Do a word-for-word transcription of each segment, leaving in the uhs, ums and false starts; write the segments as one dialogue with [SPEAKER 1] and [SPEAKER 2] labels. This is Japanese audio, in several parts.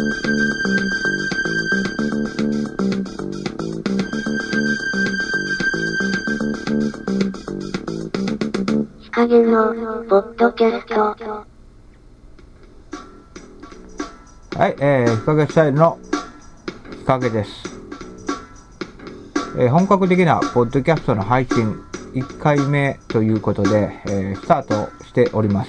[SPEAKER 1] 日陰のポッドキャスト。
[SPEAKER 2] はい、えー、日陰スタイルの日陰です。えー、本格的なポッドキャストの配信いっかいめということで、えー、スタートしております。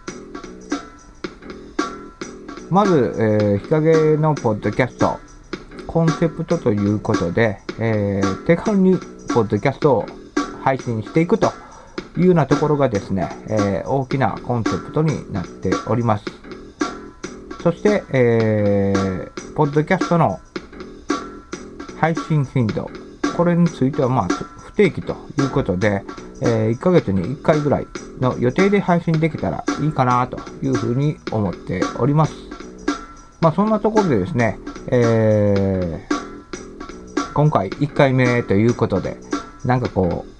[SPEAKER 2] まず、えー、日陰のポッドキャストコンセプトということで、えー、手軽にポッドキャストを配信していくというようなところがですね、えー、大きなコンセプトになっております。そして、えー、ポッドキャストの配信頻度、これについてはまあ不定期ということで、えー、いっかげつにいっかいぐらいの予定で配信できたらいいかなというふうに思っております。まあそんなところでですね、えー、今回いっかいめということで、なんかこう、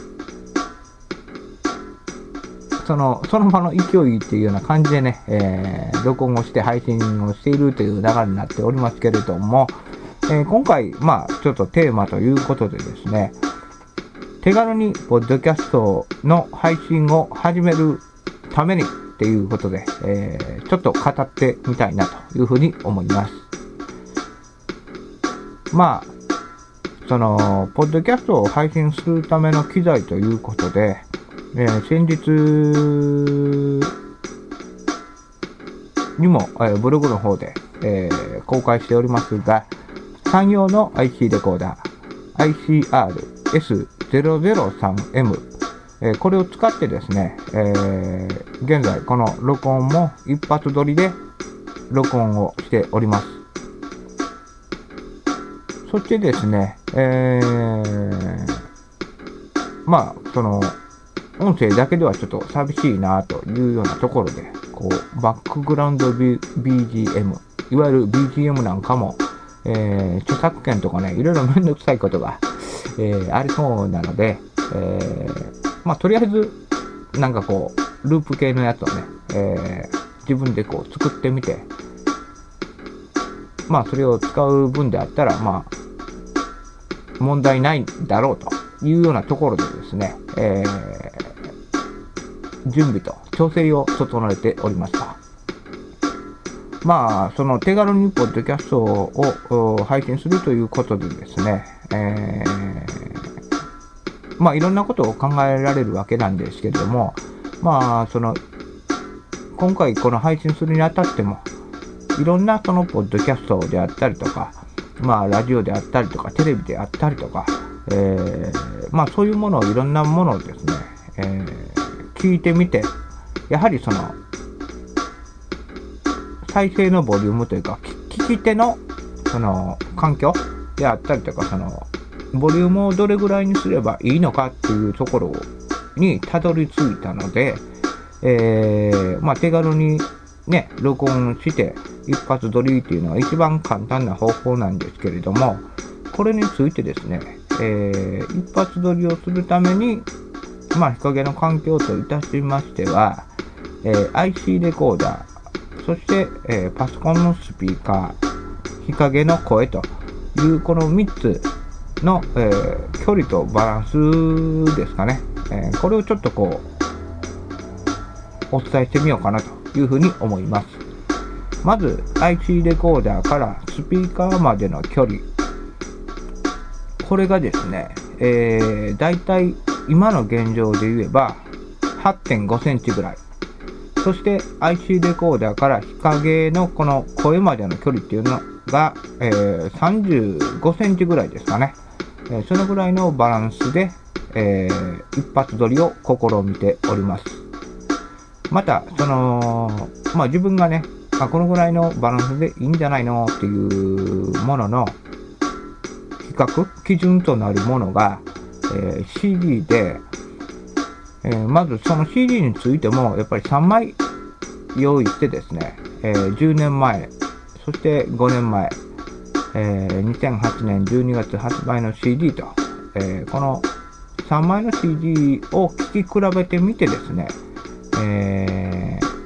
[SPEAKER 2] その、その場の勢いっていうような感じでね、えー、録音をして配信をしているという流れになっておりますけれども、えー、今回、まあちょっとテーマということでですね、手軽にポッドキャストの配信を始めるためにっていうことで、えー、ちょっと語ってみたいなというふうに思います。まあ、その、ポッドキャストを配信するための機材ということで、えー、先日にも、えー、ブログの方で、えー、公開しておりますが、産業の アイシー レコーダー アイシーアールエスゼロゼロさんエム、えー、これを使ってですね、えー、現在この録音も一発撮りで録音をしております。そしてですね、えー、まあその音声だけではちょっと寂しいなというようなところで、こうバックグラウンド ビージーエム、 いわゆる ビージーエム なんかも、えー、著作権とかね、いろいろめんどくさいことが、えー、ありそうなので、えー、まあとりあえずなんかこうループ系のやつをね、えー、自分でこう作ってみて、まあそれを使う分であったらまあ問題ないだろうというようなところでですね、えー、準備と調整を整えておりました。まあその手軽にポッドキャストを配信するということでですね、えー、まあいろんなことを考えられるわけなんですけれども、まあその今回この配信するにあたってもいろんなそのポッドキャストであったりとか、まあラジオであったりとかテレビであったりとか、えー、まあそういうものをいろんなものをですね、えー、聞いてみて、やはりその再生のボリュームというか聞き手のその環境であったりとか、そのボリュームをどれぐらいにすればいいのかっていうところにたどり着いたので、えー、まあ手軽にね録音して一発撮りっていうのは一番簡単な方法なんですけれども、これについてですね、えー、一発撮りをするために、まあ日陰の環境といたしましては、えー、アイシー レコーダー、そして、えー、パソコンのスピーカー、日陰の声というこのみっつの、えー、距離とバランスですかね、えー、これをちょっとこうお伝えしてみようかなというふうに思います。まず アイシー レコーダーからスピーカーまでの距離、これがですね、えー、だいたい今の現状で言えば はってんごセンチぐらい、そして アイシー レコーダーから日陰のこの声までの距離っていうのが、えー、さんじゅうごセンチぐらいですかね、えー、そのぐらいのバランスで、えー、一発撮りを試みております。またその、まあ、自分がね、まあ、このぐらいのバランスでいいんじゃないのっていうものの比較基準となるものが、えー、シーディー で、えー、まずその シーディー についてもやっぱりさんまい用意してですね、えー、じゅうねんまえ、そしてごねんまえ、えー、にせんはちねんじゅうにがつ発売の シーディー と、えー、このさんまいの シーディー を聴き比べてみてですね、えー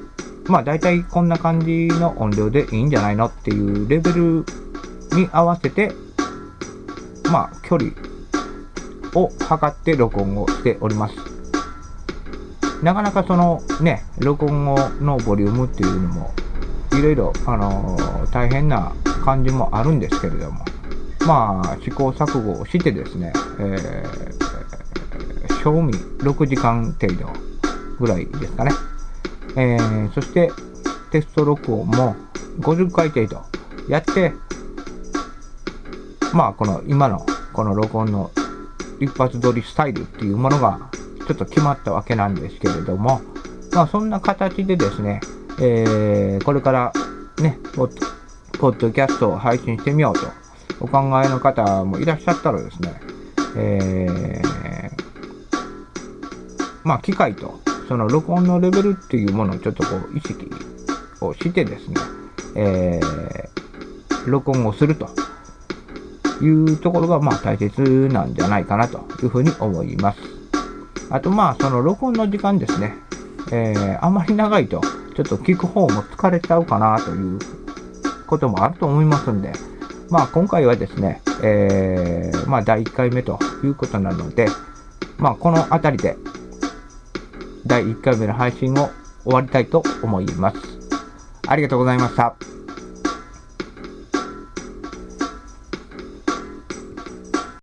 [SPEAKER 2] まあ大体こんな感じの音量でいいんじゃないのっていうレベルに合わせて、まあ距離を測って録音をしております。なかなかそのね、録音のボリュームっていうのもいろいろ、あのー、大変な感じもあるんですけれども、まあ試行錯誤をしてですね、えー、賞味ろくじかん程度ぐらいですかね。えー、そしてテスト録音もごじゅっかい程度やって、まあこの今のこの録音の一発撮りスタイルっていうものがちょっと決まったわけなんですけれども、まあそんな形でですね、えー、これからね、ポッド、ポッドキャストを配信してみようとお考えの方もいらっしゃったらですね、えー、まあ機械とその録音のレベルっていうものをちょっとこう意識をしてですね、えー、録音をするというところがまあ大切なんじゃないかなというふうに思います。あとまあその録音の時間ですね、えー、あまり長いとちょっと聞く方も疲れちゃうかなということもあると思いますんで、まあ今回はですね、えー、まあだいいっかいめということなので、まあこのあたりでだいいっかいめの配信を終わりたいと思います。ありがとうございました。